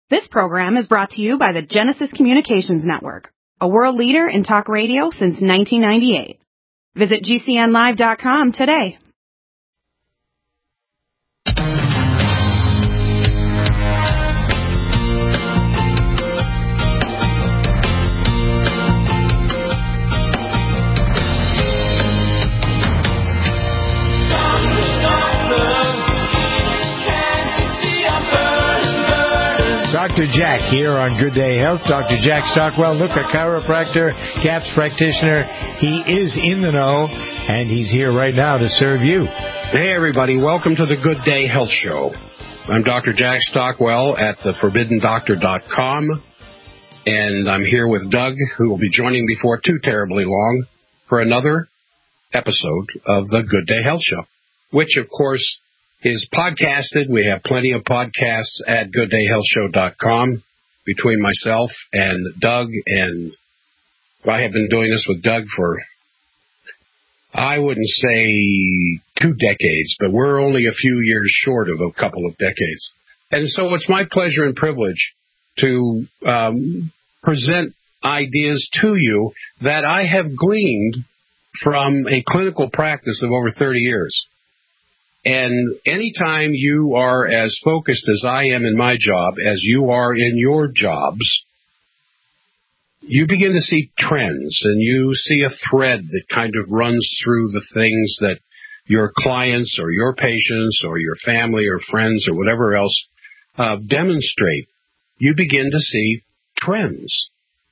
This program is brought to you by the Genesis Communications Network, a world leader in talk radio since 1998. Visit GCNlive.com today. Dr. Jack here on Good Day Health. Dr. Jack Stockwell, look, a chiropractor, CAPS practitioner. He is in the know, and he's here right now to serve you. Hey, everybody. Welcome to the Good Day Health Show. I'm Dr. Jack Stockwell at theforbiddendoctor.com, and I'm here with Doug, who will be joining before too terribly long for another episode of the Good Day Health Show, which, of course, is podcasted. We have plenty of podcasts at gooddayhealthshow.com between myself and Doug, and I have been doing this with Doug for, I wouldn't say 2 decades, but we're only a few years short of a couple of decades. And so it's my pleasure and privilege to present ideas to you that I have gleaned from a clinical practice of over 30 years. And anytime you are as focused as I am in my job, as you are in your jobs, you begin to see trends and you see a thread that kind of runs through the things that your clients or your patients or your family or friends or whatever else demonstrate. You begin to see trends.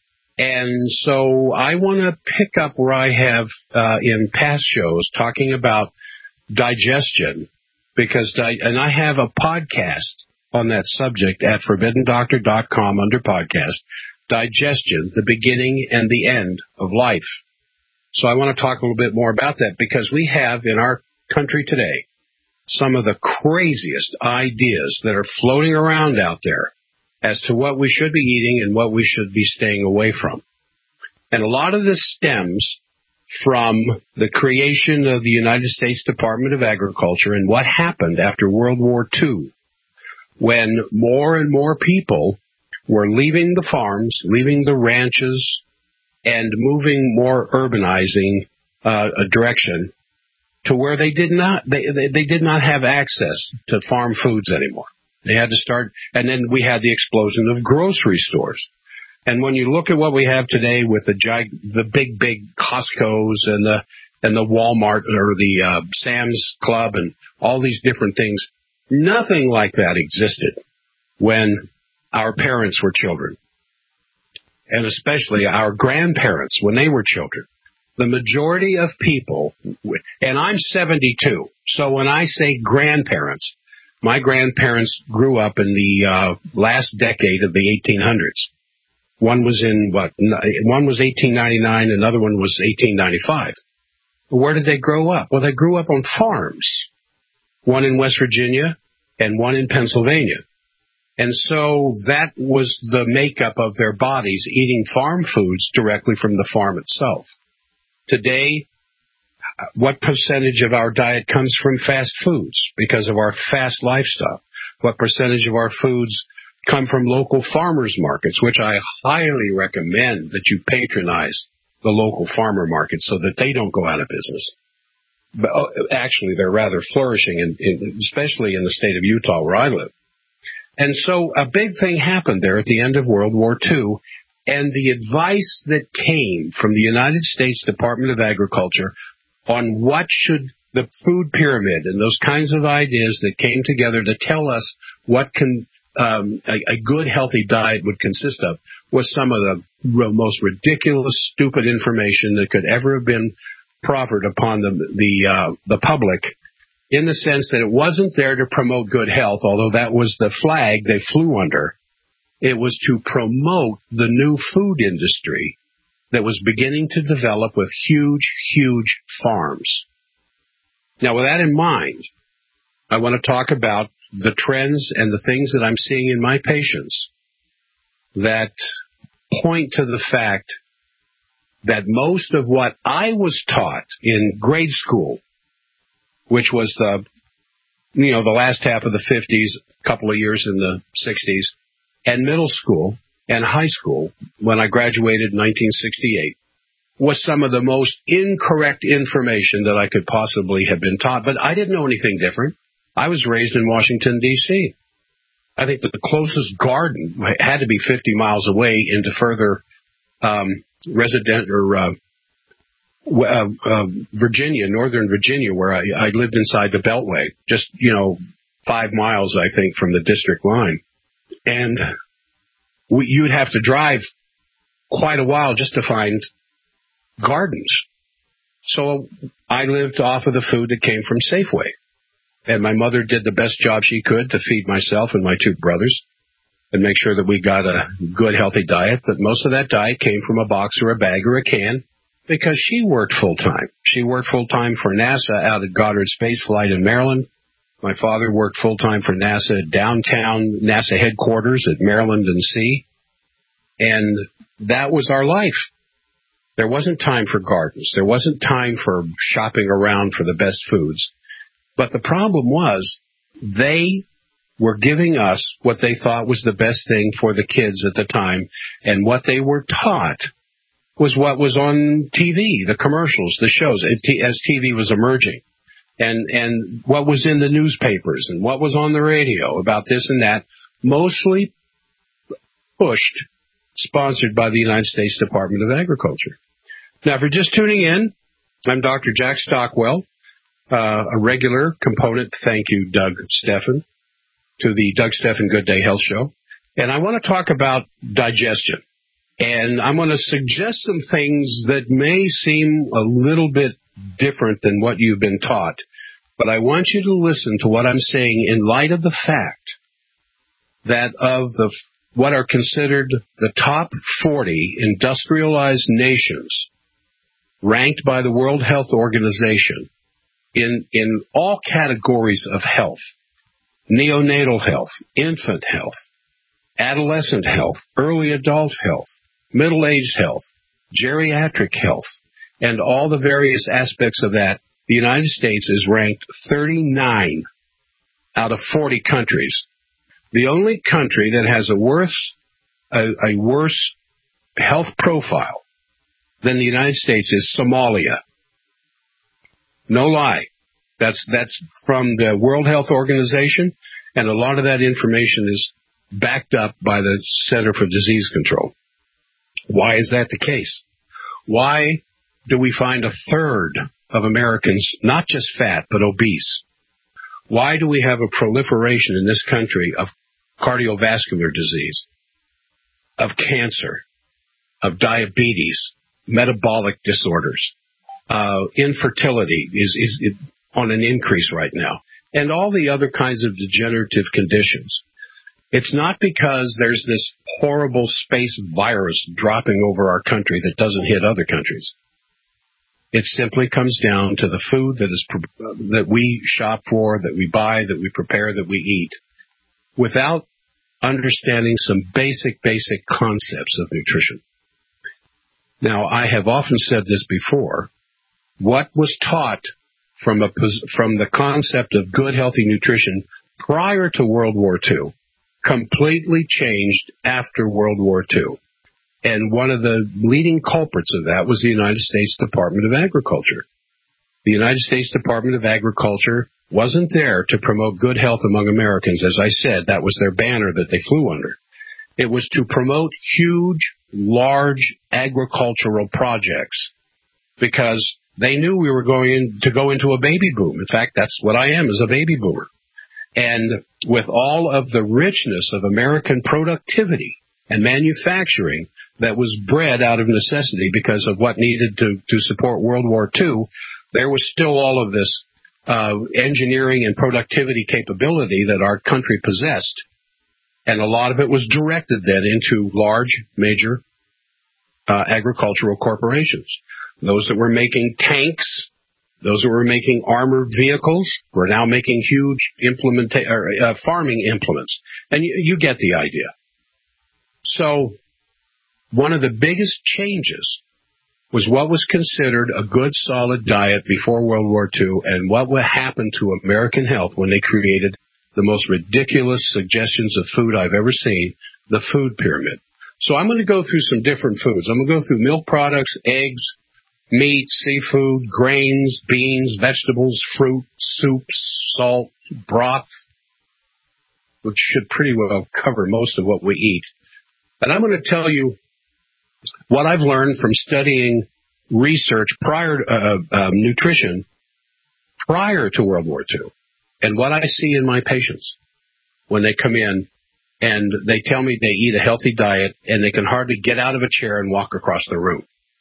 And so I want to pick up where I have in past shows talking about digestion, because and I have a podcast on that subject at forbiddendoctor.com under podcast, digestion, the beginning and the end of life. So I want to talk a little bit more about that, because we have in our country today some of the craziest ideas that are floating around out there as to what we should be eating and what we should be staying away from. And a lot of this stems from the creation of the United States Department of Agriculture and what happened after World War II, when more and more people were leaving the farms, leaving the ranches, and moving more urbanizing a direction to where they did not have access to farm foods anymore. They had to start, and then we had the explosion of grocery stores. And when you look at what we have today with the big Costco's and the Walmart or the Sam's Club and all these different things, nothing like that existed when our parents were children, and especially our grandparents when they were children. The majority of people, and I'm 72, so when I say grandparents, my grandparents grew up in the last decade of the 1800s. One was one was 1899, another one was 1895. Where did they grow up? Well, they grew up on farms, one in West Virginia and one in Pennsylvania. And so that was the makeup of their bodies, eating farm foods directly from the farm itself. Today, what percentage of our diet comes from fast foods because of our fast lifestyle? What percentage of our foods come from local farmers markets, which I highly recommend that you patronize the local farmer markets so that they don't go out of business. But actually, they're rather flourishing, especially in the state of Utah where I live. And so a big thing happened there at the end of World War II, and the advice that came from the United States Department of Agriculture on what should the food pyramid and those kinds of ideas that came together to tell us what can a good, healthy diet would consist of was some of the most ridiculous, stupid information that could ever have been proffered upon the public, in the sense that it wasn't there to promote good health, although that was the flag they flew under. It was to promote the new food industry that was beginning to develop with huge farms. Now, with that in mind, I want to talk about the trends and the things that I'm seeing in my patients that point to the fact that most of what I was taught in grade school, which was the last half of the 50s, a couple of years in the 60s, and middle school and high school, when I graduated in 1968, was some of the most incorrect information that I could possibly have been taught. But I didn't know anything different. I was raised in Washington, D.C. I think that the closest garden had to be 50 miles away into further Virginia, Northern Virginia, where I lived inside the Beltway, just, 5 miles, I think, from the district line. And you'd have to drive quite a while just to find gardens. So I lived off of the food that came from Safeway. And my mother did the best job she could to feed myself and my 2 brothers and make sure that we got a good, healthy diet. But most of that diet came from a box or a bag or a can because she worked full-time. She worked full-time for NASA out at Goddard Space Flight in Maryland. My father worked full-time for NASA at downtown NASA headquarters at Maryland and C. And that was our life. There wasn't time for gardens. There wasn't time for shopping around for the best foods. But the problem was they were giving us what they thought was the best thing for the kids at the time. And what they were taught was what was on TV, the commercials, the shows, as TV was emerging. And what was in the newspapers and what was on the radio about this and that, mostly pushed, sponsored by the United States Department of Agriculture. Now, if you're just tuning in, I'm Dr. Jack Stockwell, a regular component, thank you, Doug Steffen, to the Doug Steffen Good Day Health Show. And I want to talk about digestion. And I'm going to suggest some things that may seem a little bit different than what you've been taught. But I want you to listen to what I'm saying in light of the fact that of what are considered the top 40 industrialized nations ranked by the World Health Organization in all categories of health, neonatal health, infant health, adolescent health, early adult health, middle-aged health, geriatric health, and all the various aspects of that, the United States is ranked 39 out of 40 countries. The only country that has a worse health profile than the United States is Somalia. No lie. That's from the World Health Organization, and a lot of that information is backed up by the Center for Disease Control. Why is that the case? Why do we find a third of Americans not just fat, but obese? Why do we have a proliferation in this country of cardiovascular disease, of cancer, of diabetes, metabolic disorders? Infertility is on an increase right now, and all the other kinds of degenerative conditions. It's not because there's this horrible space virus dropping over our country that doesn't hit other countries. It simply comes down to the food that we shop for, that we buy, that we prepare, that we eat, without understanding some basic concepts of nutrition. Now, I have often said this before. What was taught from the concept of good, healthy nutrition prior to World War II completely changed after World War II. And one of the leading culprits of that was the United States Department of Agriculture. The United States Department of Agriculture wasn't there to promote good health among Americans. As I said, that was their banner that they flew under. It was to promote huge, large agricultural projects because they knew we were going to go into a baby boom. In fact, that's what I am, is a baby boomer. And with all of the richness of American productivity and manufacturing that was bred out of necessity because of what needed to support World War II, there was still all of this engineering and productivity capability that our country possessed. And a lot of it was directed then into large, major agricultural corporations. Those that were making tanks, those that were making armored vehicles, were now making huge farming implements. And you get the idea. So one of the biggest changes was what was considered a good, solid diet before World War II and what would happen to American health when they created the most ridiculous suggestions of food I've ever seen, the food pyramid. So I'm going to go through some different foods. I'm going to go through milk products, eggs, meat, seafood, grains, beans, vegetables, fruit, soups, salt, broth, which should pretty well cover most of what we eat. And I'm going to tell you what I've learned from studying research nutrition prior to World War II, and what I see in my patients when they come in and they tell me they eat a healthy diet and they can hardly get out of a chair and walk across the room.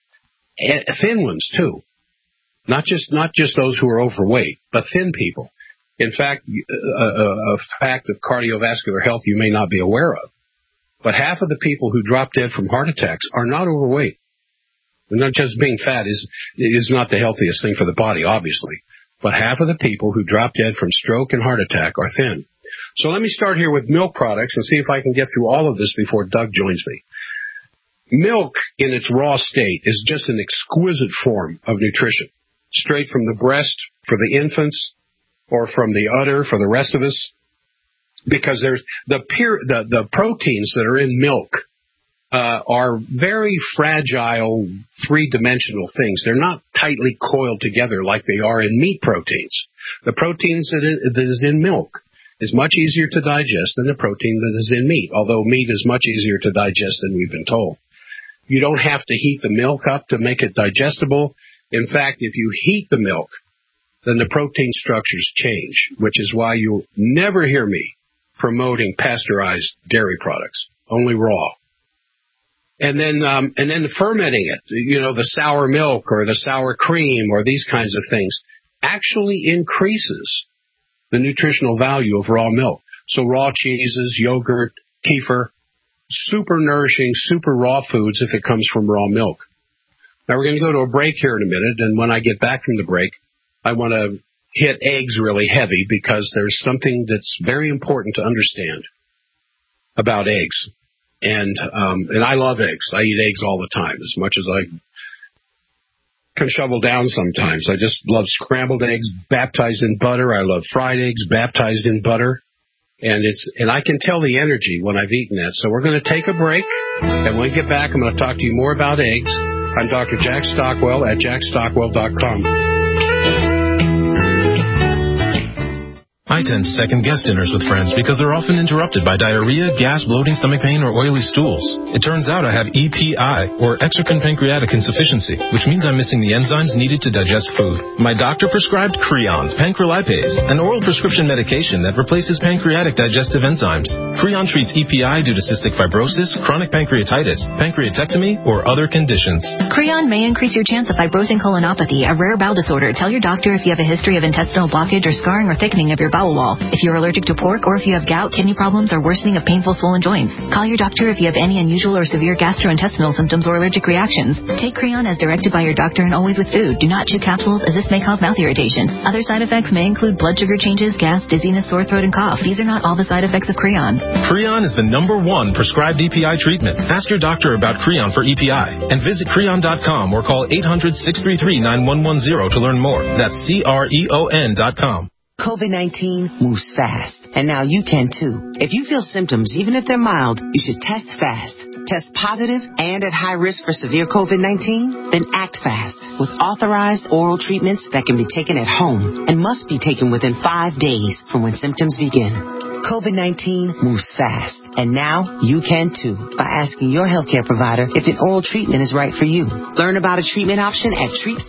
And thin ones, too. Not just those who are overweight, but thin people. In fact, a fact of cardiovascular health you may not be aware of, but half of the people who drop dead from heart attacks are not overweight. And not just being fat is not the healthiest thing for the body, obviously, but half of the people who drop dead from stroke and heart attack are thin. So let me start here with milk products and see if I can get through all of this before Doug joins me. Milk in its raw state is just an exquisite form of nutrition, straight from the breast for the infants or from the udder for the rest of us, because there's the proteins that are in milk are very fragile, three-dimensional things. They're not tightly coiled together like they are in meat proteins. The proteins that is in milk is much easier to digest than the protein that is in meat, although meat is much easier to digest than we've been told. You don't have to heat the milk up to make it digestible. In fact, if you heat the milk, then the protein structures change, which is why you'll never hear me promoting pasteurized dairy products, only raw. And then fermenting it, the sour milk or the sour cream or these kinds of things actually increases the nutritional value of raw milk. So raw cheeses, yogurt, kefir, super nourishing, super raw foods if it comes from raw milk. Now we're going to go to a break here in a minute, and when I get back from the break, I want to hit eggs really heavy because there's something that's very important to understand about eggs. And I love eggs. I eat eggs all the time, as much as I can shovel down sometimes. I just love scrambled eggs baptized in butter. I love fried eggs baptized in butter. And I can tell the energy when I've eaten that. So we're going to take a break, and when we get back, I'm going to talk to you more about eggs. I'm Dr. Jack Stockwell at jackstockwell.com. I tend to second-guess dinners with friends because they're often interrupted by diarrhea, gas, bloating, stomach pain, or oily stools. It turns out I have EPI, or exocrine pancreatic insufficiency, which means I'm missing the enzymes needed to digest food. My doctor prescribed Creon, pancrelipase, an oral prescription medication that replaces pancreatic digestive enzymes. Creon treats EPI due to cystic fibrosis, chronic pancreatitis, pancreatectomy, or other conditions. Creon may increase your chance of fibrosing colonopathy, a rare bowel disorder. Tell your doctor if you have a history of intestinal blockage or scarring or thickening of your bowel wall, if you're allergic to pork, or if you have gout, kidney problems, or worsening of painful swollen joints. Call your doctor if you have any unusual or severe gastrointestinal symptoms or allergic reactions. Take Creon as directed by your doctor and always with food. Do not chew capsules, as this may cause mouth irritation. Other side effects may include blood sugar changes, gas, dizziness, sore throat, and cough. These are not all the side effects of Creon. Creon is the #1 prescribed EPI treatment. Ask your doctor about Creon for EPI and visit Creon.com or call 800-633-9110 to learn more. That's CREON.com. COVID-19 moves fast, and now you can too. If you feel symptoms, even if they're mild, you should test fast. Test positive and at high risk for severe COVID-19? Then act fast with authorized oral treatments that can be taken at home and must be taken within 5 days from when symptoms begin. COVID-19 moves fast, and now you can too by asking your healthcare provider if an oral treatment is right for you. Learn about a treatment option at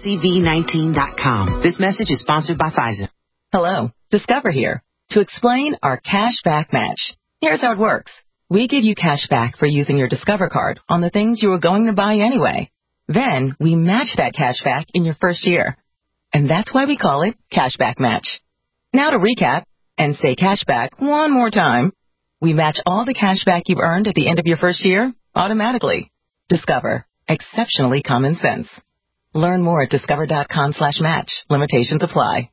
treatcv19.com. This message is sponsored by Pfizer. Hello, Discover here to explain our cash back match. Here's how it works. We give you cash back for using your Discover card on the things you were going to buy anyway. Then we match that cash back in your first year. And that's why we call it Cash Back Match. Now to recap and say cash back one more time. We match all the cash back you've earned at the end of your first year automatically. Discover. Exceptionally common sense. Learn more at discover.com/match. Limitations apply.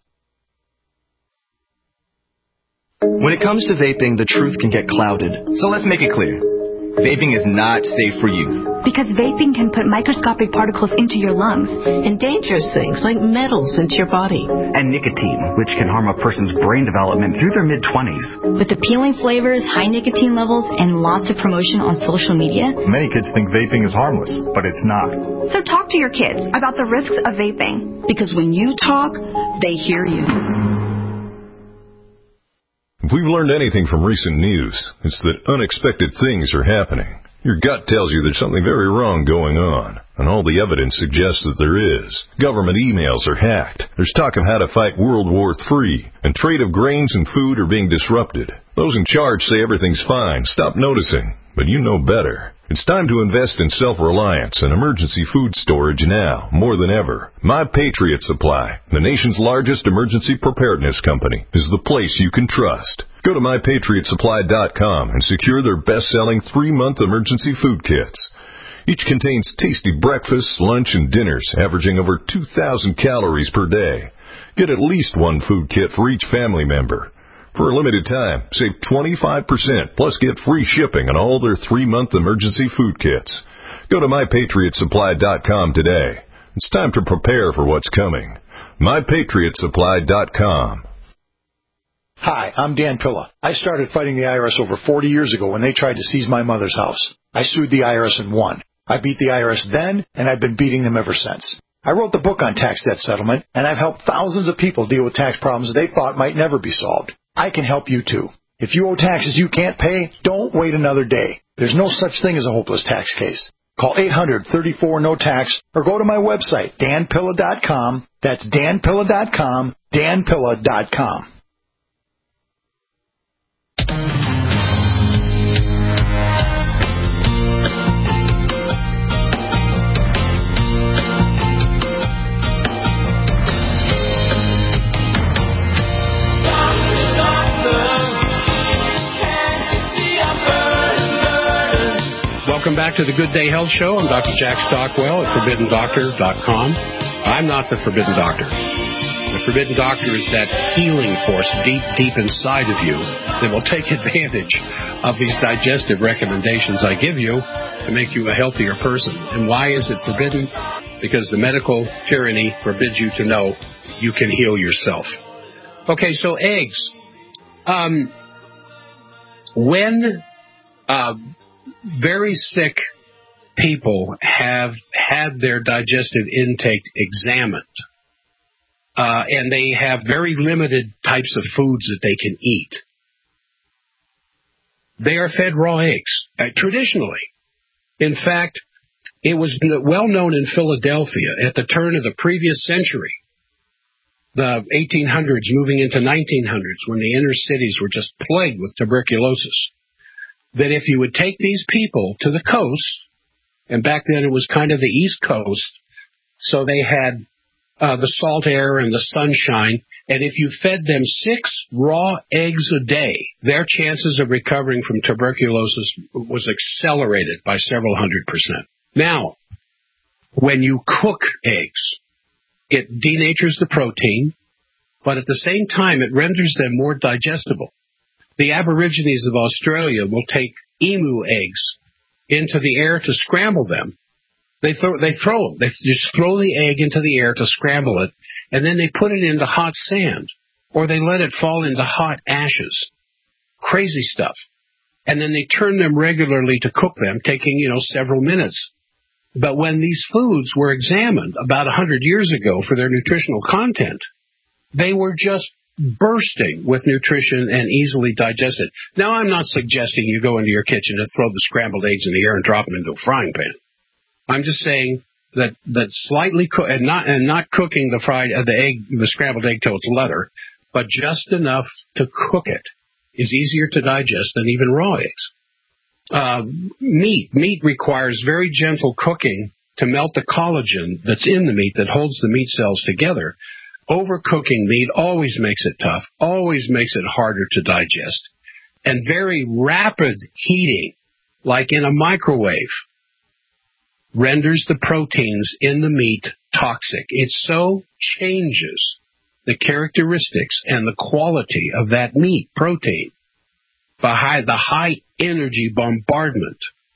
When it comes to vaping, the truth can get clouded. So let's make it clear. Vaping is not safe for youth. Because vaping can put microscopic particles into your lungs. And dangerous things like metals into your body. And nicotine, which can harm a person's brain development through their mid-20s. With appealing flavors, high nicotine levels, and lots of promotion on social media. Many kids think vaping is harmless, but it's not. So talk to your kids about the risks of vaping. Because when you talk, they hear you. If we've learned anything from recent news, it's that unexpected things are happening. Your gut tells you there's something very wrong going on, and all the evidence suggests that there is. Government emails are hacked. There's talk of how to fight World War III, and trade of grains and food are being disrupted. Those in charge say everything's fine. Stop noticing. But you know better. It's time to invest in self-reliance and emergency food storage now, more than ever. My Patriot Supply, the nation's largest emergency preparedness company, is the place you can trust. Go to MyPatriotSupply.com and secure their best-selling 3-month emergency food kits. Each contains tasty breakfasts, lunch, and dinners, averaging over 2,000 calories per day. Get at least one food kit for each family member. For a limited time, save 25%, plus get free shipping on all their 3-month emergency food kits. Go to MyPatriotSupply.com today. It's time to prepare for what's coming. MyPatriotSupply.com. Hi, I'm Dan Pilla. I started fighting the IRS over 40 years ago when they tried to seize my mother's house. I sued the IRS and won. I beat the IRS then, and I've been beating them ever since. I wrote the book on tax debt settlement, and I've helped thousands of people deal with tax problems they thought might never be solved. I can help you too. If you owe taxes you can't pay, don't wait another day. There's no such thing as a hopeless tax case. Call 800-34-NO-TAX or go to my website, danpilla.com. That's danpilla.com, danpilla.com. Welcome back to the Good Day Health Show. I'm Dr. Jack Stockwell at ForbiddenDoctor.com. I'm not the Forbidden Doctor. The Forbidden Doctor is that healing force deep, deep inside of you that will take advantage of these digestive recommendations I give you to make you a healthier person. And why is it forbidden? Because the medical tyranny forbids you to know you can heal yourself. Okay, so eggs. When very sick people have had their digestive intake examined, and they have very limited types of foods that they can eat, they are fed raw eggs, traditionally. In fact, it was well known in Philadelphia at the turn of the previous century, the 1800s moving into 1900s, when the inner cities were just plagued with tuberculosis, that if you would take these people to the coast, and back then it was kind of the East Coast, so they had the salt air and the sunshine, and if you fed them 6 raw eggs a day, their chances of recovering from tuberculosis was accelerated by several 100%. Now, when you cook eggs, it denatures the protein, but at the same time it renders them more digestible. The Aborigines of Australia will take emu eggs into the air to scramble them. They throw them. They just throw the egg into the air to scramble it, and then they put it into hot sand, or they let it fall into hot ashes. Crazy stuff. And then they turn them regularly to cook them, taking, several minutes. But when these foods were examined about 100 years ago for their nutritional content, they were just bursting with nutrition and easily digested. Now, I'm not suggesting you go into your kitchen and throw the scrambled eggs in the air and drop them into a frying pan. I'm just saying that slightly not cooking the scrambled egg till it's leather, but just enough to cook it is easier to digest than even raw eggs. Meat requires very gentle cooking to melt the collagen that's in the meat that holds the meat cells together. Overcooking meat always makes it tough, always makes it harder to digest. And very rapid heating, like in a microwave, renders the proteins in the meat toxic. It so changes the characteristics and the quality of that meat protein by the high energy bombardment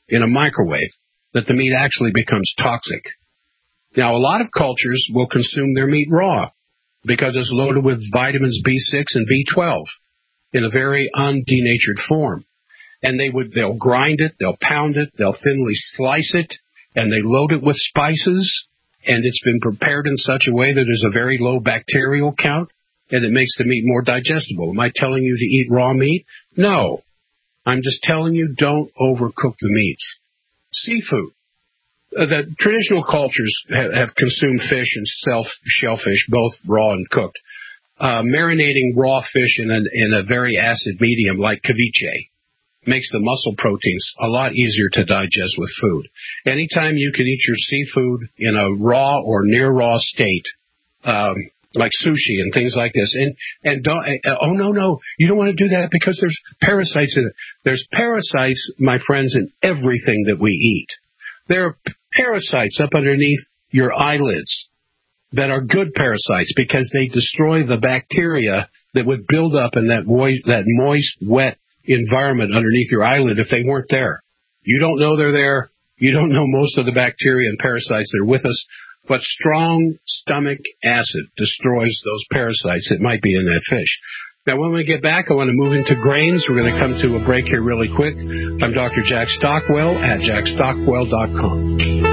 in a microwave that the meat actually becomes toxic. Now, a lot of cultures will consume their meat raw because it's loaded with vitamins B6 and B12 in a very undenatured form. And they'll grind it, they'll pound it, they'll thinly slice it, and they load it with spices, and it's been prepared in such a way that there's a very low bacterial count, and it makes the meat more digestible. Am I telling you to eat raw meat? No. I'm just telling you don't overcook the meats. Seafood. The traditional cultures have consumed fish and shellfish, both raw and cooked. Marinating raw fish in a very acid medium like ceviche makes the muscle proteins a lot easier to digest with food. Anytime you can eat your seafood in a raw or near raw state, like sushi and things like this, and don't, no, you don't want to do that because there's parasites in it. There's parasites, my friends, in everything that we eat. There are parasites up underneath your eyelids that are good parasites because they destroy the bacteria that would build up in that moist, wet environment underneath your eyelid if they weren't there. You don't know they're there. You don't know most of the bacteria and parasites that are with us, but strong stomach acid destroys those parasites that might be in that fish. Now, when we get back, I want to move into grains. We're going to come to a break here really quick. I'm Dr. Jack Stockwell at jackstockwell.com.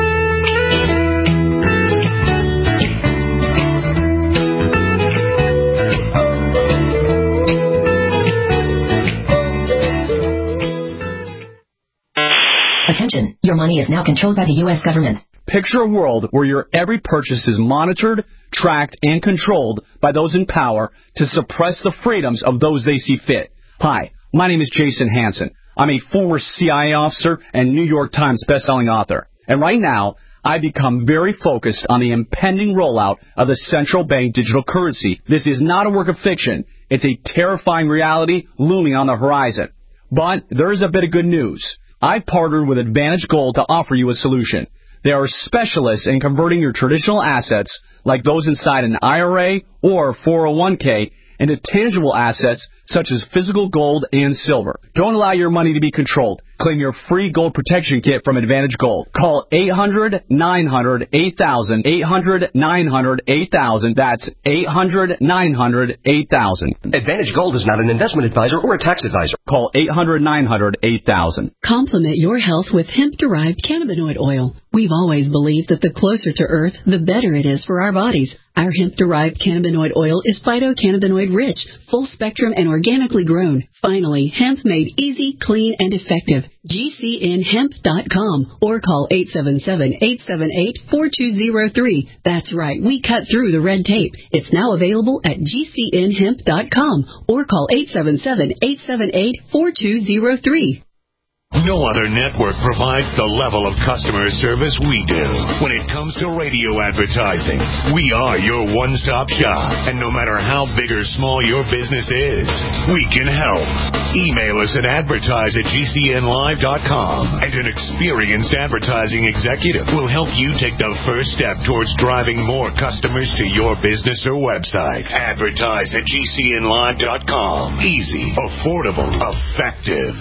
Attention, your money is now controlled by the U.S. government. Picture a world where your every purchase is monitored, tracked, and controlled by those in power to suppress the freedoms of those they see fit. Hi, my name is Jason Hansen. I'm a former CIA officer and New York Times bestselling author. And right now, I've become very focused on the impending rollout of the central bank digital currency. This is not a work of fiction. It's a terrifying reality looming on the horizon. But there is a bit of good news. I've partnered with Advantage Gold to offer you a solution. They are specialists in converting your traditional assets, like those inside an IRA or 401k, into tangible assets such as physical gold and silver. Don't allow your money to be controlled. Claim your free gold protection kit from Advantage Gold. Call 800-900-8000, 800-900-8000. That's 800-900-8000. Advantage Gold is not an investment advisor or a tax advisor. Call 800-900-8000. Complement your health with hemp-derived cannabinoid oil. We've always believed that the closer to Earth, the better it is for our bodies. Our hemp-derived cannabinoid oil is phytocannabinoid rich, full spectrum, and organically grown. Finally, hemp made easy, clean, and effective. GCNhemp.com or call 877-878-4203. That's right, we cut through the red tape. It's now available at GCNhemp.com or call 877-878-4203. No other network provides the level of customer service we do. When it comes to radio advertising, we are your one-stop shop. And no matter how big or small your business is, we can help. Email us at advertise@gcnlive.com, and an experienced advertising executive will help you take the first step towards driving more customers to your business or website. Advertise@gcnlive.com. Easy, affordable, effective.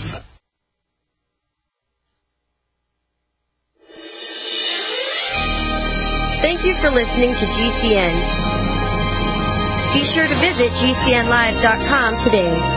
Thank you for listening to GCN. Be sure to visit GCNlive.com today.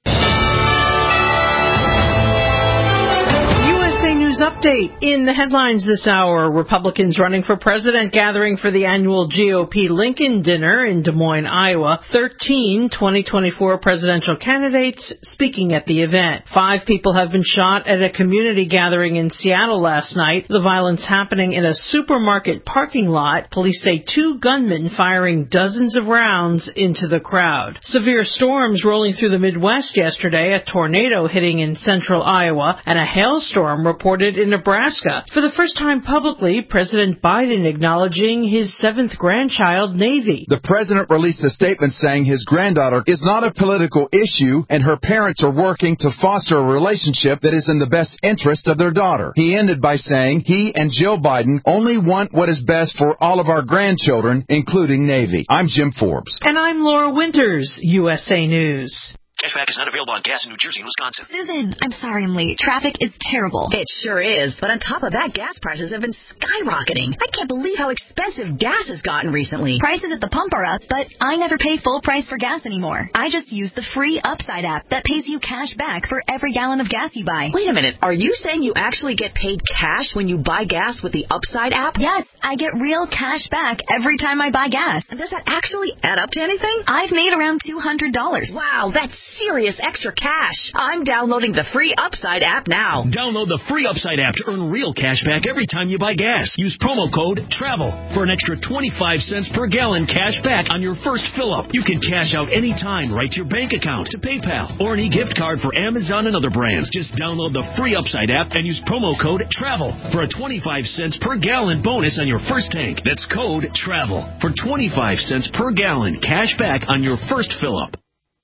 Update in the headlines this hour. Republicans running for president gathering for the annual GOP Lincoln Dinner in Des Moines, Iowa. 13 2024 presidential candidates speaking at the event. 5 people have been shot at a community gathering in Seattle last night. The violence happening in a supermarket parking lot. Police say 2 gunmen firing dozens of rounds into the crowd. Severe storms rolling through the Midwest yesterday. A tornado hitting in central Iowa and a hailstorm reported in Nebraska. For the first time publicly, President Biden acknowledging his 7th grandchild, Navy. The president released a statement saying his granddaughter is not a political issue and her parents are working to foster a relationship that is in the best interest of their daughter. He ended by saying he and Jill Biden only want what is best for all of our grandchildren, including Navy. I'm Jim Forbes. And I'm Laura Winters, USA News. Cashback is not available on gas in New Jersey and Wisconsin. Susan, I'm sorry I'm late. Traffic is terrible. It sure is. But on top of that, gas prices have been skyrocketing. I can't believe how expensive gas has gotten recently. Prices at the pump are up, but I never pay full price for gas anymore. I just use the free Upside app that pays you cash back for every gallon of gas you buy. Wait a minute. Are you saying you actually get paid cash when you buy gas with the Upside app? Yes, I get real cash back every time I buy gas. And does that actually add up to anything? I've made around $200. Wow, that's serious extra cash. I'm downloading the free Upside app now. Download the free Upside app to earn real cash back every time you buy gas. Use promo code TRAVEL for an extra 25 cents per gallon cash back on your first fill-up. You can cash out anytime right to your bank account, to PayPal, or any gift card for Amazon and other brands. Just download the free Upside app and use promo code TRAVEL for a 25 cents per gallon bonus on your first tank. That's code TRAVEL for 25 cents per gallon cash back on your first fill-up.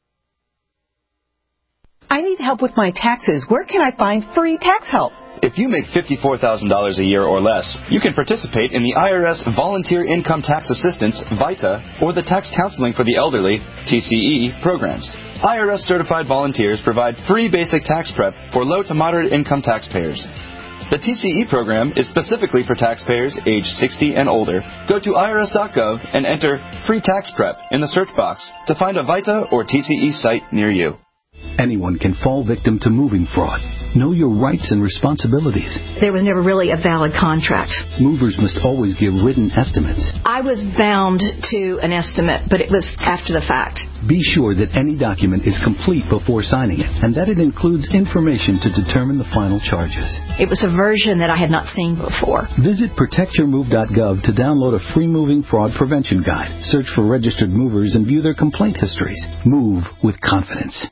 I need help with my taxes. Where can I find free tax help? If you make $54,000 a year or less, you can participate in the IRS Volunteer Income Tax Assistance, VITA, or the Tax Counseling for the Elderly, TCE, programs. IRS-certified volunteers provide free basic tax prep for low to moderate income taxpayers. The TCE program is specifically for taxpayers age 60 and older. Go to irs.gov and enter Free Tax Prep in the search box to find a VITA or TCE site near you. Anyone can fall victim to moving fraud. Know your rights and responsibilities. There was never really a valid contract. Movers must always give written estimates. I was bound to an estimate, but it was after the fact. Be sure that any document is complete before signing it, and that it includes information to determine the final charges. It was a version that I had not seen before. Visit protectyourmove.gov to download a free moving fraud prevention guide. Search for registered movers and view their complaint histories. Move with confidence.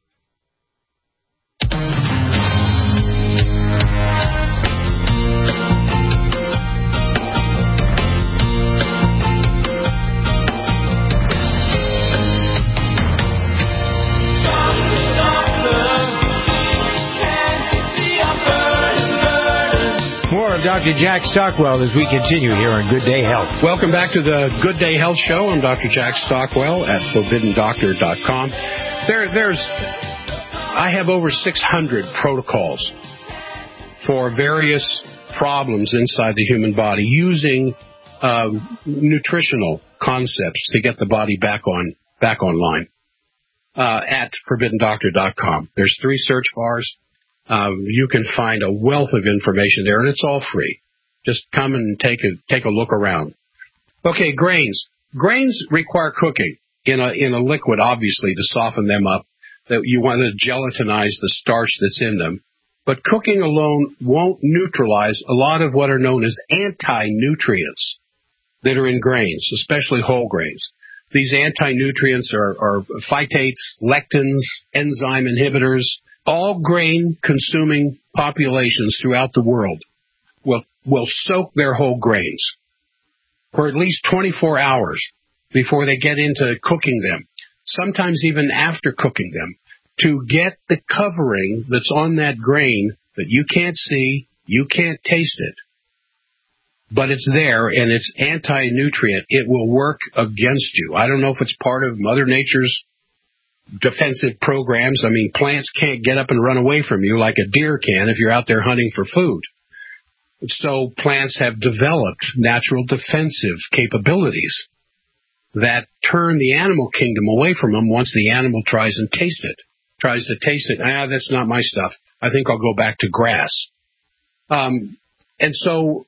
More of Dr. Jack Stockwell as we continue here on Good Day Health. Welcome back to the Good Day Health Show. I'm Dr. Jack Stockwell at ForbiddenDoctor.com. I have over 600 protocols for various problems inside the human body using nutritional concepts to get the body back online at ForbiddenDoctor.com. There's 3 search bars. You can find a wealth of information there, and it's all free. Just come and take a look around. Okay, grains. Grains require cooking in a liquid, obviously, to soften them up. That you want to gelatinize the starch that's in them. But cooking alone won't neutralize a lot of what are known as anti-nutrients that are in grains, especially whole grains. These anti-nutrients are phytates, lectins, enzyme inhibitors. All grain-consuming populations throughout the world will soak their whole grains for at least 24 hours before they get into cooking them, sometimes even after cooking them, to get the covering that's on that grain that you can't see, you can't taste it, but it's there and it's anti-nutrient. It will work against you. I don't know if it's part of Mother Nature's defensive programs. I mean, plants can't get up and run away from you like a deer can if you're out there hunting for food. So plants have developed natural defensive capabilities that turn the animal kingdom away from them once the animal tries to taste it. That's not my stuff. I think I'll go back to grass. And so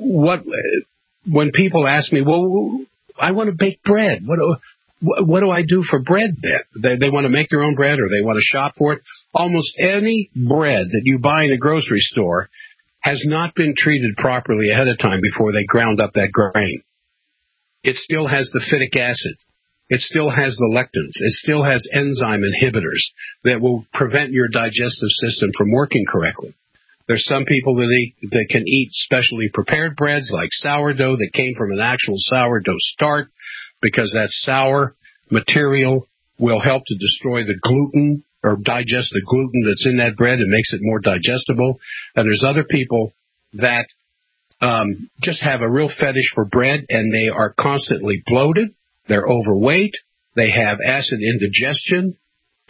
when people ask me, well, I want to bake bread. What do I do for bread then? They want to make their own bread or they want to shop for it. Almost any bread that you buy in a grocery store has not been treated properly ahead of time before they ground up that grain. It still has the phytic acid. It still has the lectins. It still has enzyme inhibitors that will prevent your digestive system from working correctly. There's some people that can eat specially prepared breads like sourdough that came from an actual sourdough start, because that sour material will help to destroy the gluten or digest the gluten that's in that bread and makes it more digestible. And there's other people that just have a real fetish for bread, and they are constantly bloated, they're overweight, they have acid indigestion,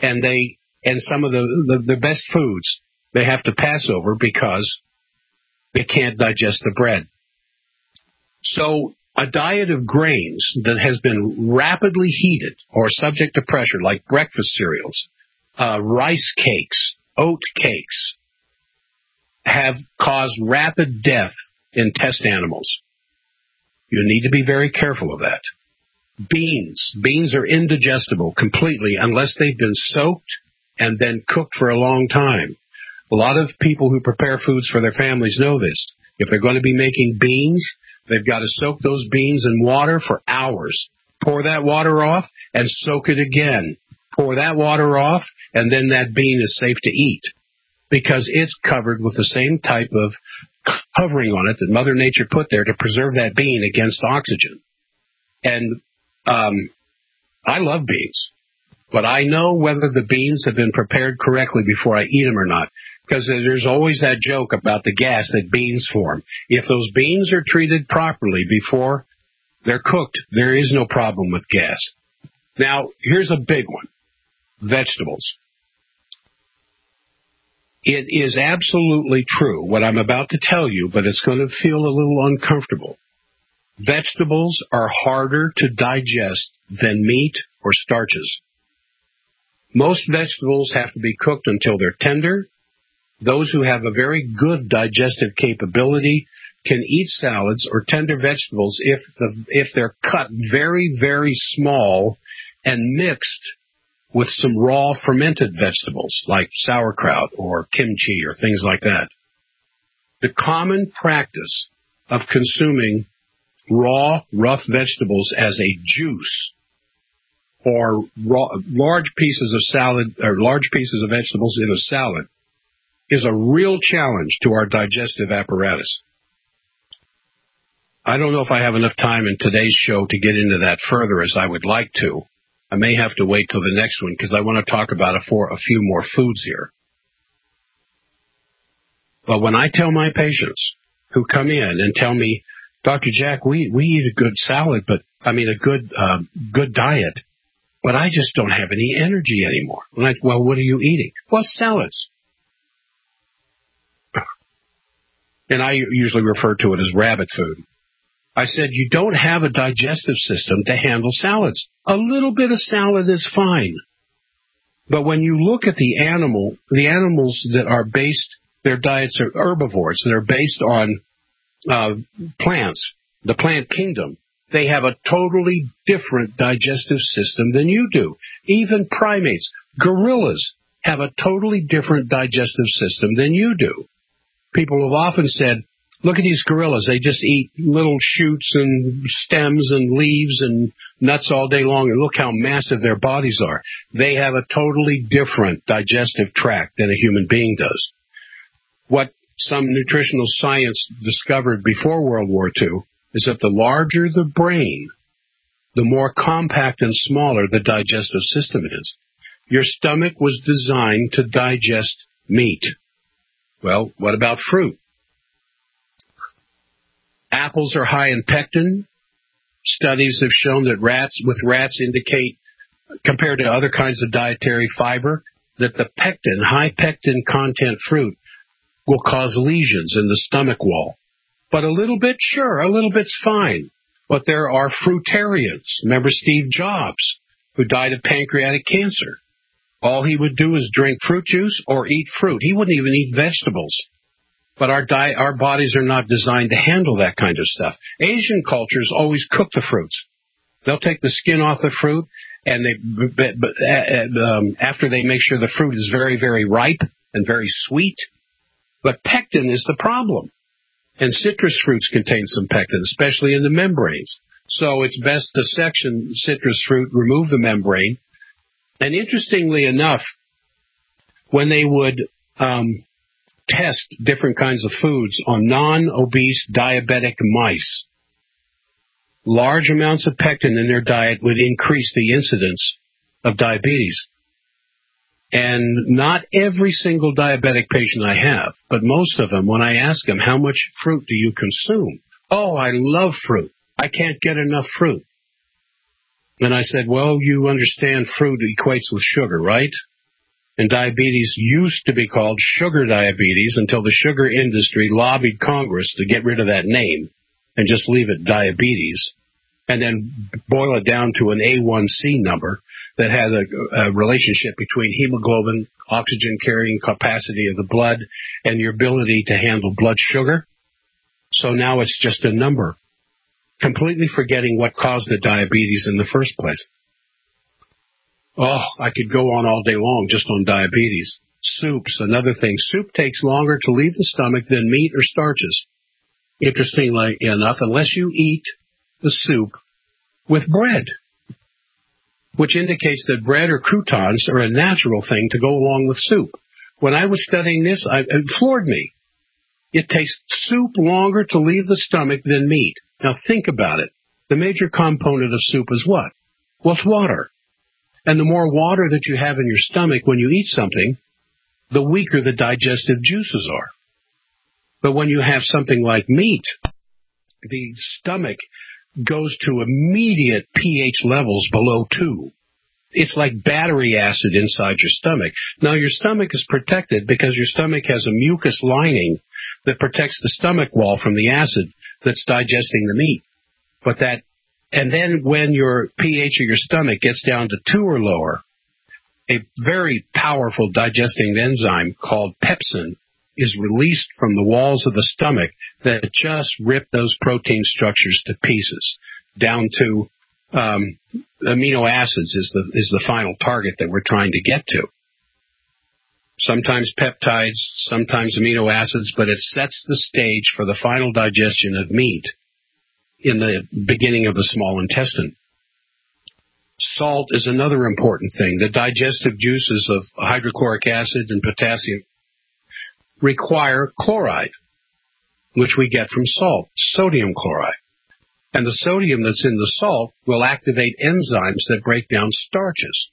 and some of the best foods they have to pass over because they can't digest the bread. So a diet of grains that has been rapidly heated or subject to pressure, like breakfast cereals, rice cakes, oat cakes, have caused rapid death in test animals. You need to be very careful of that. Beans are indigestible completely unless they've been soaked and then cooked for a long time. A lot of people who prepare foods for their families know this. If they're going to be making beans, they've got to soak those beans in water for hours. Pour that water off and soak it again. Pour that water off, and then that bean is safe to eat because it's covered with the same type of covering on it that Mother Nature put there to preserve that bean against oxygen. And I love beans, but I know whether the beans have been prepared correctly before I eat them or not, because there's always that joke about the gas that beans form. If those beans are treated properly before they're cooked, there is no problem with gas. Now, here's a big one. Vegetables. It is absolutely true what I'm about to tell you, but it's going to feel a little uncomfortable. Vegetables are harder to digest than meat or starches. Most vegetables have to be cooked until they're tender. Those who have a very good digestive capability can eat salads or tender vegetables if they're cut very, very small and mixed with some raw fermented vegetables like sauerkraut or kimchi or things like that. The common practice of consuming raw, rough vegetables as a juice or large pieces of salad or large pieces of vegetables in a salad is a real challenge to our digestive apparatus. I don't know if I have enough time in today's show to get into that further as I would like to. I may have to wait till the next one because I want to talk about a few more foods here. But when I tell my patients who come in and tell me, Dr. Jack, we eat a good salad, a good diet, but I just don't have any energy anymore. Well, what are you eating? Well, salads. And I usually refer to it as rabbit food. I said, you don't have a digestive system to handle salads. A little bit of salad is fine. But when you look at the animals that are based, their diets are herbivores, that are based on plants, the plant kingdom, they have a totally different digestive system than you do. Even primates, gorillas, have a totally different digestive system than you do. People have often said, look at these gorillas. They just eat little shoots and stems and leaves and nuts all day long, and look how massive their bodies are. They have a totally different digestive tract than a human being does. What some nutritional science discovered before World War II is that the larger the brain, the more compact and smaller the digestive system is. Your stomach was designed to digest meat. Well, what about fruit? Apples are high in pectin. Studies have shown that rats indicate, compared to other kinds of dietary fiber, that the high pectin content fruit will cause lesions in the stomach wall. But a little bit's fine. But there are fruitarians. Remember Steve Jobs, who died of pancreatic cancer. All he would do is drink fruit juice or eat fruit. He wouldn't even eat vegetables. But our bodies are not designed to handle that kind of stuff. Asian cultures always cook the fruits. They'll take the skin off the fruit, and after they make sure the fruit is very, very ripe and very sweet. But pectin is the problem. And citrus fruits contain some pectin, especially in the membranes. So it's best to section citrus fruit, remove the membrane. And interestingly enough, when they would test different kinds of foods on non-obese diabetic mice, large amounts of pectin in their diet would increase the incidence of diabetes. And not every single diabetic patient I have, but most of them, when I ask them, how much fruit do you consume? Oh, I love fruit. I can't get enough fruit. And I said, well, you understand fruit equates with sugar, right? And diabetes used to be called sugar diabetes until the sugar industry lobbied Congress to get rid of that name and just leave it diabetes, and then boil it down to an A1C number that has a relationship between hemoglobin, oxygen carrying capacity of the blood, and your ability to handle blood sugar. So now it's just a number, completely forgetting what caused the diabetes in the first place. Oh, I could go on all day long just on diabetes. Soups, another thing. Soup takes longer to leave the stomach than meat or starches. Interestingly enough, unless you eat the soup with bread, which indicates that bread or croutons are a natural thing to go along with soup. When I was studying this, it floored me. It takes soup longer to leave the stomach than meat. Now think about it. The major component of soup is what? Well, it's water. And the more water that you have in your stomach when you eat something, the weaker the digestive juices are. But when you have something like meat, the stomach goes to immediate pH levels below 2. It's like battery acid inside your stomach. Now, your stomach is protected because your stomach has a mucus lining that protects the stomach wall from the acid that's digesting the meat. And then when your pH of your stomach gets down to 2 or lower, a very powerful digesting enzyme called pepsin is released from the walls of the stomach that just rip those protein structures to pieces, down to amino acids is the final target that we're trying to get to. Sometimes peptides, sometimes amino acids, but it sets the stage for the final digestion of meat in the beginning of the small intestine. Salt is another important thing. The digestive juices of hydrochloric acid and potassium require chloride, which we get from salt, sodium chloride. And the sodium that's in the salt will activate enzymes that break down starches.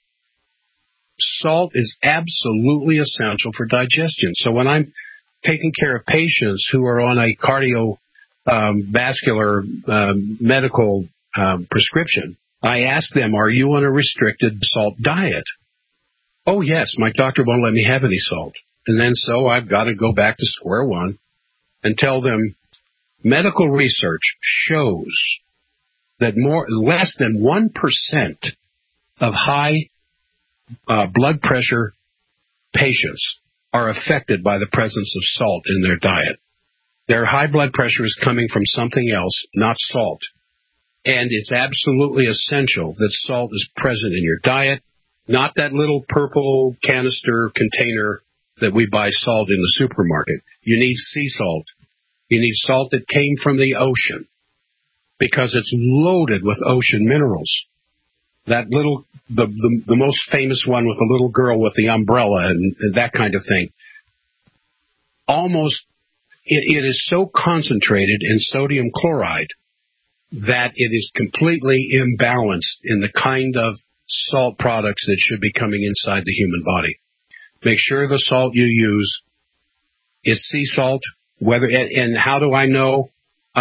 Salt is absolutely essential for digestion. So when I'm taking care of patients who are on a cardiovascular medical prescription, I ask them, are you on a restricted salt diet? Oh, yes, my doctor won't let me have any salt. And then so I've got to go back to square one and tell them medical research shows that less than 1% of high blood pressure patients are affected by the presence of salt in their diet. Their high blood pressure is coming from something else, not salt. And it's absolutely essential that salt is present in your diet, not that little purple canister container that we buy salt in the supermarket. You need sea salt. You need salt that came from the ocean because it's loaded with ocean minerals. That little, the most famous one with the little girl with the umbrella and that kind of thing. It is so concentrated in sodium chloride that it is completely imbalanced in the kind of salt products that should be coming inside the human body. Make sure the salt you use is sea salt. And how do I know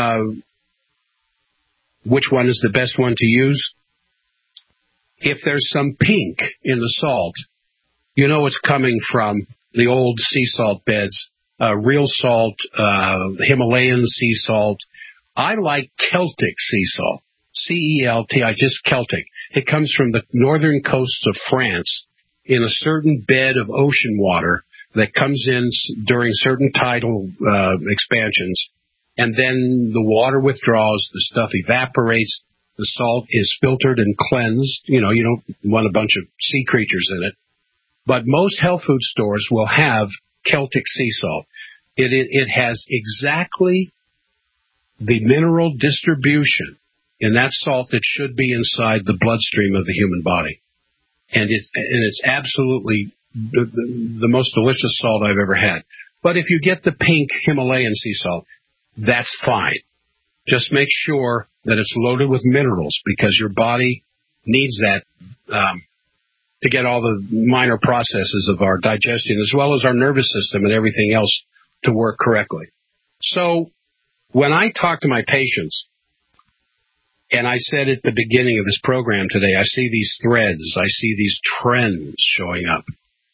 which one is the best one to use? If there's some pink in the salt, you know it's coming from the old sea salt beds, real salt, Himalayan sea salt. I like Celtic sea salt, C-E-L-T-I, just Celtic. It comes from the northern coasts of France in a certain bed of ocean water that comes in during certain tidal expansions, and then the water withdraws, the stuff evaporates, the salt is filtered and cleansed. You know, you don't want a bunch of sea creatures in it. But most health food stores will have Celtic sea salt. It has exactly the mineral distribution in that salt that should be inside the bloodstream of the human body. And it's absolutely the most delicious salt I've ever had. But if you get the pink Himalayan sea salt, that's fine. Just make sure that it's loaded with minerals because your body needs that to get all the minor processes of our digestion as well as our nervous system and everything else to work correctly. So when I talk to my patients, and I said at the beginning of this program today, I see these threads, I see these trends showing up.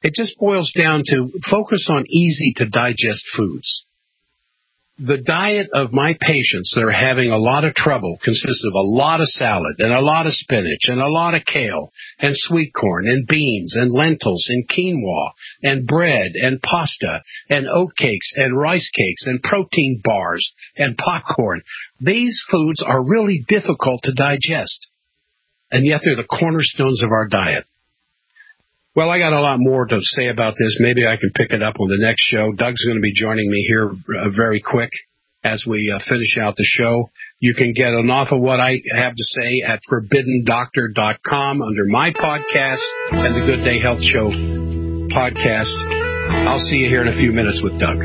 It just boils down to focus on easy-to-digest foods. The diet of my patients that are having a lot of trouble consists of a lot of salad and a lot of spinach and a lot of kale and sweet corn and beans and lentils and quinoa and bread and pasta and oat cakes and rice cakes and protein bars and popcorn. These foods are really difficult to digest, and yet they're the cornerstones of our diet. Well, I got a lot more to say about this. Maybe I can pick it up on the next show. Doug's going to be joining me here very quick as we finish out the show. You can get an awful what I have to say at ForbiddenDoctor.com under my podcast and the Good Day Health Show podcast. I'll see you here in a few minutes with Doug.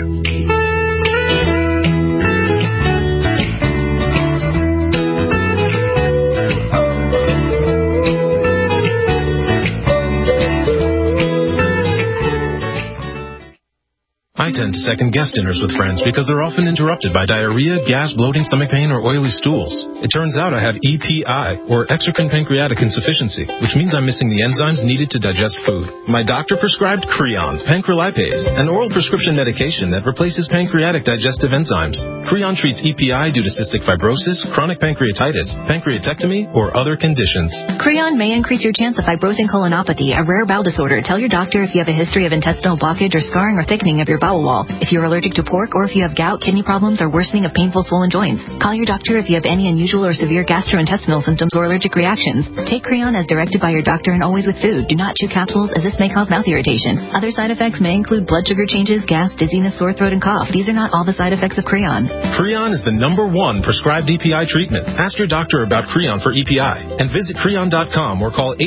I tend to second-guess dinners with friends because they're often interrupted by diarrhea, gas, bloating, stomach pain, or oily stools. It turns out I have EPI, or exocrine pancreatic insufficiency, which means I'm missing the enzymes needed to digest food. My doctor prescribed Creon, pancrelipase, an oral prescription medication that replaces pancreatic digestive enzymes. Creon treats EPI due to cystic fibrosis, chronic pancreatitis, pancreatectomy, or other conditions. Creon may increase your chance of fibrosing colonopathy, a rare bowel disorder. Tell your doctor if you have a history of intestinal blockage or scarring or thickening of your bowel wall. If you're allergic to pork or if you have gout, kidney problems, or worsening of painful swollen joints. Call your doctor if you have any unusual or severe gastrointestinal symptoms or allergic reactions. Take Creon as directed by your doctor and always with food. Do not chew capsules as this may cause mouth irritation. Other side effects may include blood sugar changes, gas, dizziness, sore throat, and cough. These are not all the side effects of Creon. Creon is the #1 prescribed EPI treatment. Ask your doctor about Creon for EPI and visit Creon.com or call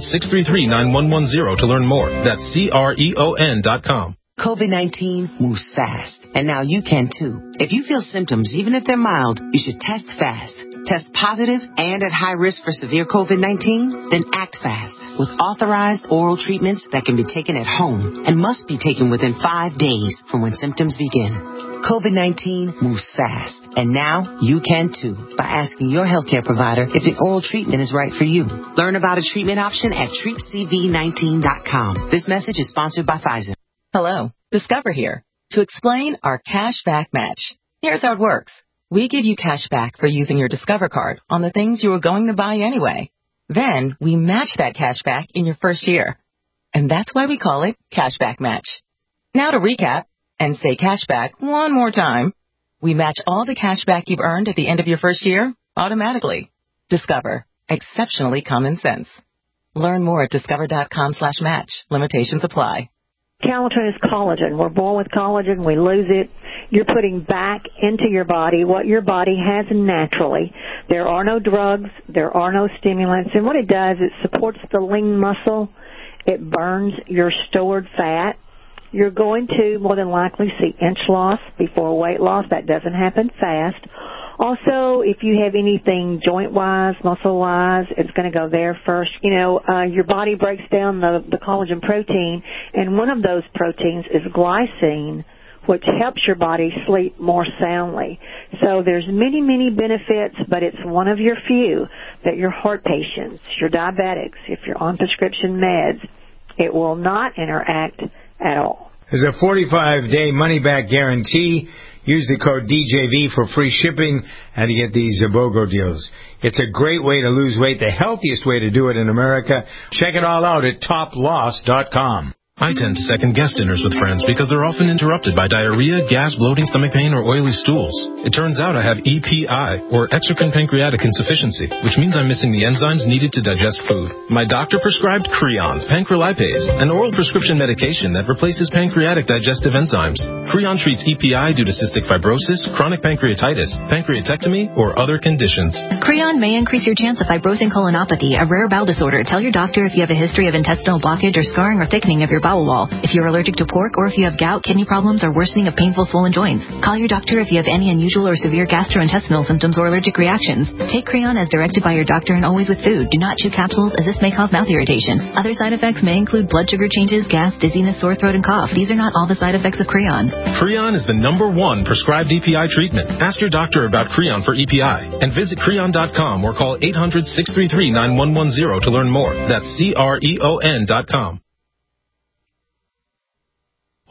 800-633-9110 to learn more. That's CREON.com. COVID-19 moves fast, and now you can too. If you feel symptoms, even if they're mild, you should test fast. Test positive and at high risk for severe COVID-19? Then act fast with authorized oral treatments that can be taken at home and must be taken within 5 days from when symptoms begin. COVID-19 moves fast, and now you can too by asking your healthcare provider if an oral treatment is right for you. Learn about a treatment option at treatcv19.com. This message is sponsored by Pfizer. Hello, Discover here to explain our cash back match. Here's how it works. We give you cash back for using your Discover card on the things you were going to buy anyway. Then we match that cash back in your first year. And that's why we call it Cash Back Match. Now to recap and say cash back one more time. We match all the cash back you've earned at the end of your first year automatically. Discover. Exceptionally common sense. Learn more at discover.com/match. Limitations apply. Calatrine is collagen. We're born with collagen. We lose it. You're putting back into your body what your body has naturally. There are no drugs. There are no stimulants. And what it does, it supports the lean muscle. It burns your stored fat. You're going to more than likely see inch loss before weight loss. That doesn't happen fast. Also, if you have anything joint-wise, muscle-wise, it's going to go there first. You know, your body breaks down the collagen protein, and one of those proteins is glycine, which helps your body sleep more soundly. So there's many, many benefits, but it's one of your few that your heart patients, your diabetics, if you're on prescription meds, it will not interact at all. There's a 45-day money-back guarantee. Use the code DJV for free shipping and to get these BOGO deals. It's a great way to lose weight, the healthiest way to do it in America. Check it all out at toploss.com. I tend to second-guess dinners with friends because they're often interrupted by diarrhea, gas, bloating, stomach pain, or oily stools. It turns out I have EPI, or exocrine pancreatic insufficiency, which means I'm missing the enzymes needed to digest food. My doctor prescribed Creon, pancrelipase, an oral prescription medication that replaces pancreatic digestive enzymes. Creon treats EPI due to cystic fibrosis, chronic pancreatitis, pancreatectomy, or other conditions. Creon may increase your chance of fibrosing colonopathy, a rare bowel disorder. Tell your doctor if you have a history of intestinal blockage or scarring or thickening of your bowel wall. If you're allergic to pork or if you have gout, kidney problems, or worsening of painful swollen joints. Call your doctor if you have any unusual or severe gastrointestinal symptoms or allergic reactions. Take Creon as directed by your doctor and always with food. Do not chew capsules as this may cause mouth irritation. Other side effects may include blood sugar changes, gas, dizziness, sore throat, and cough. These are not all the side effects of Creon. Creon is the #1 prescribed EPI treatment. Ask your doctor about Creon for EPI and visit Creon.com or call 800-633-9110 to learn more. That's CREON.com.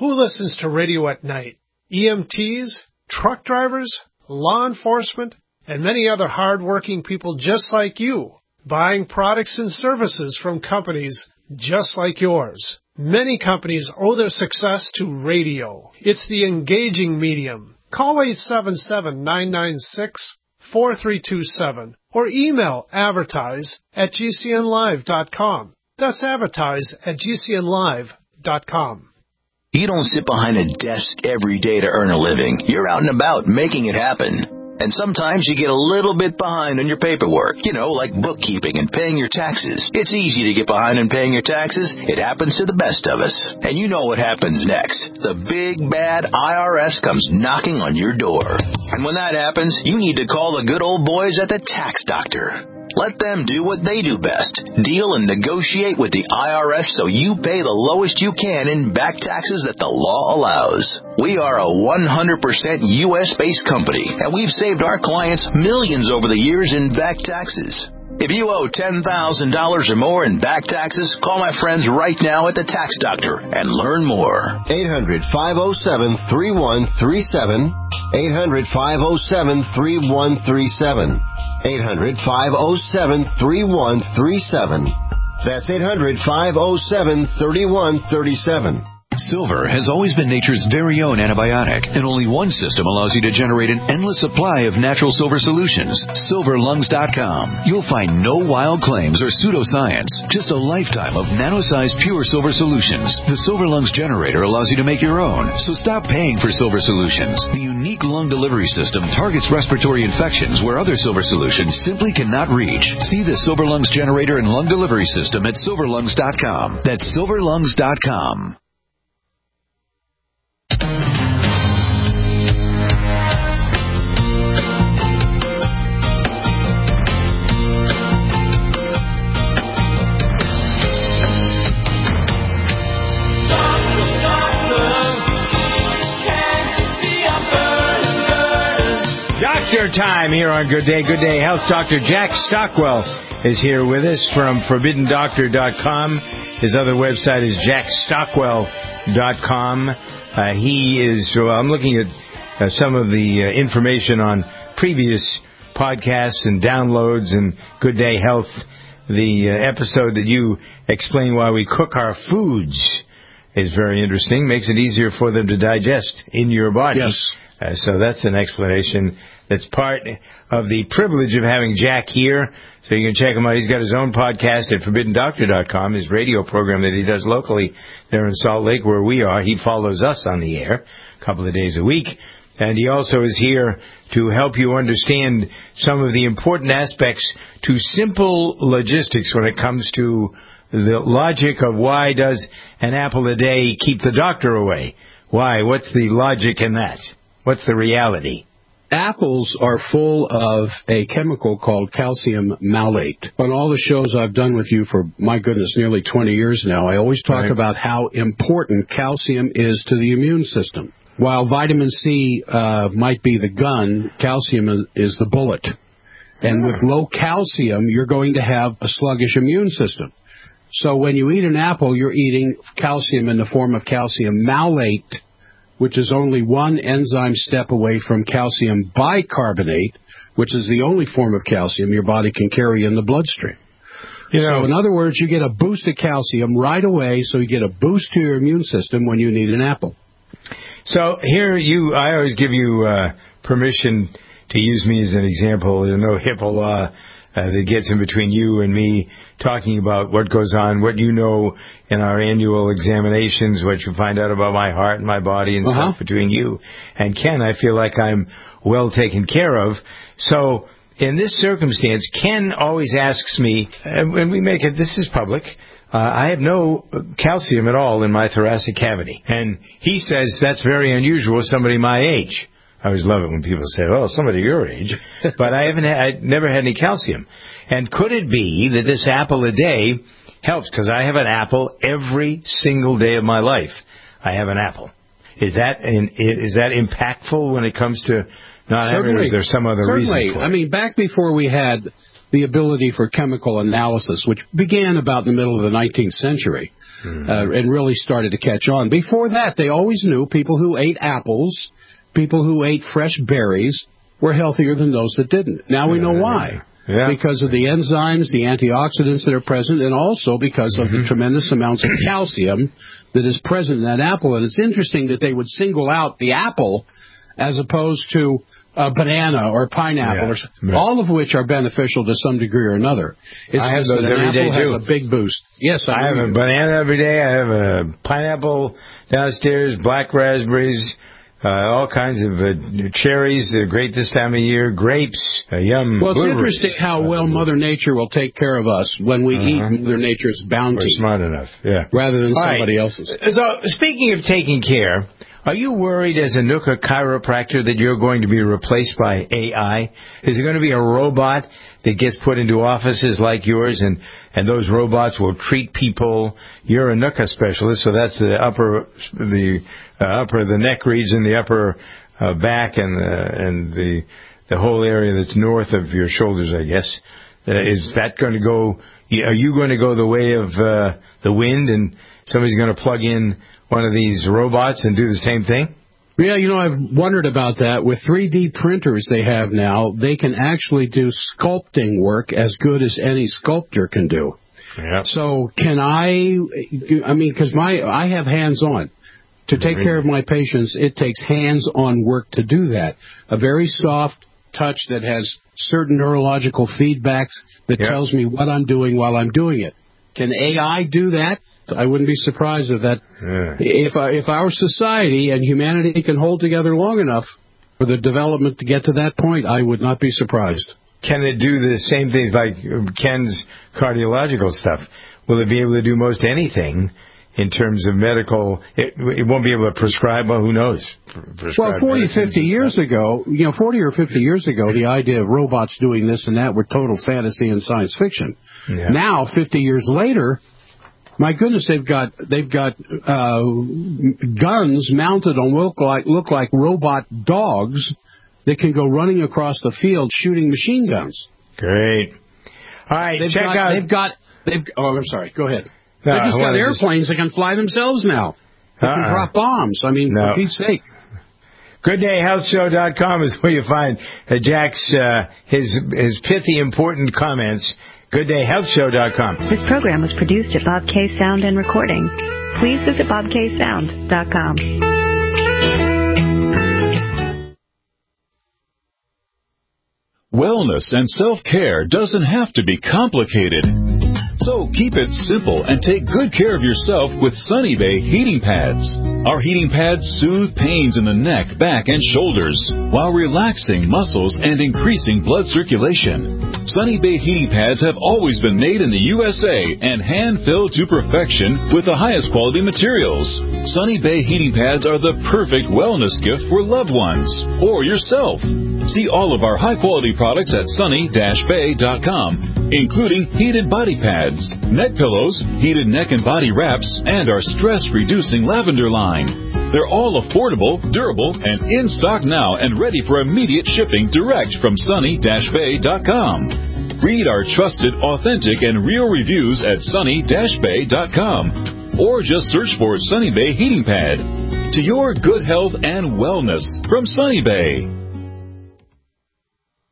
Who listens to radio at night? EMTs, truck drivers, law enforcement, and many other hard-working people just like you, buying products and services from companies just like yours. Many companies owe their success to radio. It's the engaging medium. Call 877-996-4327 or email advertise@gcnlive.com. That's advertise@gcnlive.com. You don't sit behind a desk every day to earn a living. You're out and about making it happen. And sometimes you get a little bit behind on your paperwork, like bookkeeping and paying your taxes. It's easy to get behind on paying your taxes. It happens to the best of us. And you know what happens next. The big, bad IRS comes knocking on your door. And when that happens, you need to call the good old boys at the Tax Doctor. Let them do what they do best. Deal and negotiate with the IRS so you pay the lowest you can in back taxes that the law allows. We are a 100% U.S.-based company, and we've saved our clients millions over the years in back taxes. If you owe $10,000 or more in back taxes, call my friends right now at the Tax Doctor and learn more. 800-507-3137. 800-507-3137. 800-507-3137. That's 800-507-3137. Silver has always been nature's very own antibiotic, and only one system allows you to generate an endless supply of natural silver solutions. SilverLungs.com. You'll find no wild claims or pseudoscience, just a lifetime of nano-sized pure silver solutions. The Silver Lungs generator allows you to make your own, so stop paying for silver solutions. The unique lung delivery system targets respiratory infections where other silver solutions simply cannot reach. See the Silver Lungs generator and lung delivery system at SilverLungs.com. That's SilverLungs.com. Doctor time here on Good Day. Good Day Health. Dr. Jack Stockwell is here with us from ForbiddenDoctor.com. His other website is jackstockwell.com. I'm looking at some of the information on previous podcasts and downloads and Good Day Health. The episode that you explain why we cook our foods is very interesting. Makes it easier for them to digest in your body. Yes. So that's an explanation that's part of the privilege of having Jack here. So you can check him out. He's got his own podcast at ForbiddenDoctor.com, his radio program that he does locally there in Salt Lake where we are. He follows us on the air a couple of days a week. And he also is here to help you understand some of the important aspects to simple logistics when it comes to the logic of why does an apple a day keep the doctor away? Why? What's the logic in that? What's the reality? Apples are full of a chemical called calcium malate. On all the shows I've done with you for, my goodness, nearly 20 years now, I always talk about how important calcium is to the immune system. While vitamin C might be the gun, calcium is the bullet. And with low calcium, you're going to have a sluggish immune system. So when you eat an apple, you're eating calcium in the form of calcium malate, which is only one enzyme step away from calcium bicarbonate, which is the only form of calcium your body can carry in the bloodstream. So in other words, you get a boost of calcium right away, so you get a boost to your immune system when you need an apple. So here I always give you permission to use me as an example. There's no HIPAA law that gets in between you and me talking about what goes on, what you know in our annual examinations, what you find out about my heart and my body and stuff between you and Ken. I feel like I'm well taken care of. So in this circumstance, Ken always asks me, and we make it, this is public, I have no calcium at all in my thoracic cavity. And he says that's very unusual with somebody my age. I always love it when people say, "Oh, somebody your age," but I never had any calcium. And could it be that this apple a day helps? Because I have an apple every single day of my life. I have an apple. Is that impactful when it comes to not having? Or is there some other reason for it? I mean, back before we had the ability for chemical analysis, which began about in the middle of the 19th century, and really started to catch on. Before that, they always knew people who ate apples, people who ate fresh berries, were healthier than those that didn't. Now we know why. Yeah. Because of the enzymes, the antioxidants that are present, and also because of the tremendous amounts of calcium that is present in that apple. And it's interesting that they would single out the apple as opposed to a banana or pineapple, all of which are beneficial to some degree or another. I have those every day, too. Has a big boost. Yes, I have a banana every day. I have a pineapple downstairs, black raspberries, all kinds of cherries. They're great this time of year. Grapes, yum. Well, it's blueberries. interesting how well Mother Nature will take care of us when we eat Mother Nature's bounty. We're smart enough, rather than somebody else's. So, speaking of taking care, are you worried as a Nooka chiropractor that you're going to be replaced by AI? Is there going to be a robot that gets put into offices like yours, and those robots will treat people? You're a Nooka specialist, so that's the upper, the neck region, the upper back, and the whole area that's north of your shoulders, I guess. Is that going to go? Are you going to go the way of the wind, and somebody's going to plug in one of these robots and do the same thing? Yeah, I've wondered about that. With 3D printers they have now, they can actually do sculpting work as good as any sculptor can do. Yeah. So can because I have hands-on. To take care of my patients, it takes hands-on work to do that. A very soft touch that has certain neurological feedback that tells me what I'm doing while I'm doing it. Can AI do that? I wouldn't be surprised if that. If our society and humanity can hold together long enough for the development to get to that point, I would not be surprised. Can it do the same things like Ken's cardiological stuff? Will it be able to do most anything in terms of medical? It won't be able to prescribe. Well, who knows? Well, 40 or 50 years ago, the idea of robots doing this and that were total fantasy and science fiction. Yeah. Now, 50 years later, my goodness, they've got guns mounted on look like robot dogs that can go running across the field shooting machine guns. Great. All right, I'm sorry. Go ahead. They've just got airplanes that can fly themselves now. They can drop bombs. For Pete's sake. GoodDayHealthShow.com is where you find Jack's his pithy, important comments. GoodDayHealthShow.com. This program was produced at Bob K Sound and Recording. Please visit BobKSound.com. Wellness and self-care doesn't have to be complicated. So keep it simple and take good care of yourself with Sunny Bay heating pads. Our heating pads soothe pains in the neck, back, and shoulders while relaxing muscles and increasing blood circulation. Sunny Bay heating pads have always been made in the USA and hand-filled to perfection with the highest quality materials. Sunny Bay heating pads are the perfect wellness gift for loved ones or yourself. See all of our high-quality products at sunny-bay.com, including heated body pads, neck pillows, heated neck and body wraps, and our stress-reducing lavender line. They're all affordable, durable, and in stock now and ready for immediate shipping direct from sunny-bay.com. Read our trusted, authentic, and real reviews at sunny-bay.com, or just search for Sunny Bay Heating Pad. To your good health and wellness from Sunny Bay.